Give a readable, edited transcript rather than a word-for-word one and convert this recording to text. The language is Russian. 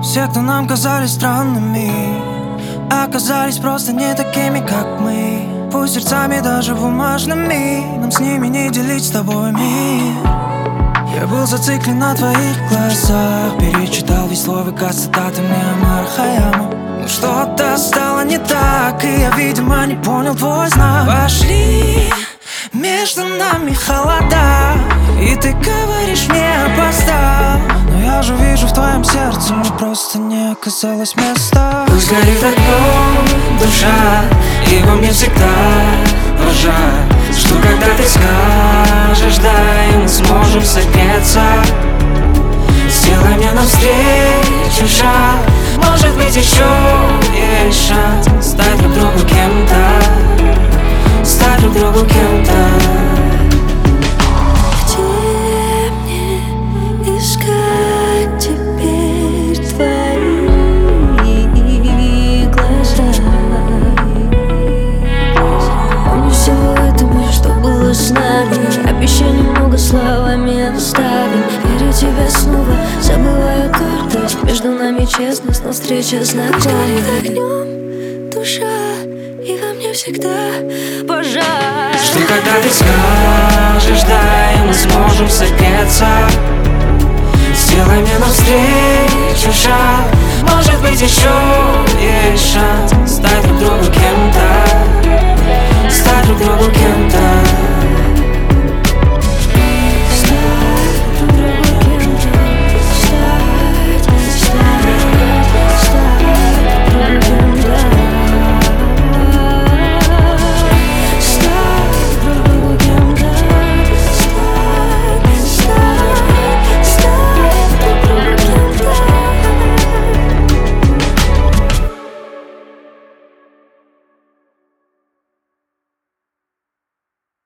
Все, кто нам казались странными, оказались просто не такими, как мы. Пусть сердцами даже бумажными, нам с ними не делить с тобой мир. Я был зациклен на твоих глазах, перечитал весь свой выказ цитатами Омара Хайяма. Но что-то стало не так, и я, видимо, не понял твой знак. Пошли между нами холода, и ты говоришь, не опоздал. Но я же вижу в твоем сердце, мне просто не оказалось места. Пусть горит огнем душа, и во мне всегда пожар. Что когда ты скажешь да, и мы сможем согреться. Сделай мне навстречу шаг, может быть еще есть шанс стать друг другу кем-то, стать друг другу кем-то. Где мне искать теперь твои глаза? Помню всего этого, что было с нами. Обещай немного словами оставим. Верю тебя снова, забываю гордость. Между нами честность, но встреча знакомая. Огнем душа, и во мне всегда пожар. Что когда ты скажешь да, и мы сможем согреться. Сделай мне навстречу шаг, может быть еще есть шанс стать друг другу кем-то, стать друг другу кем-то.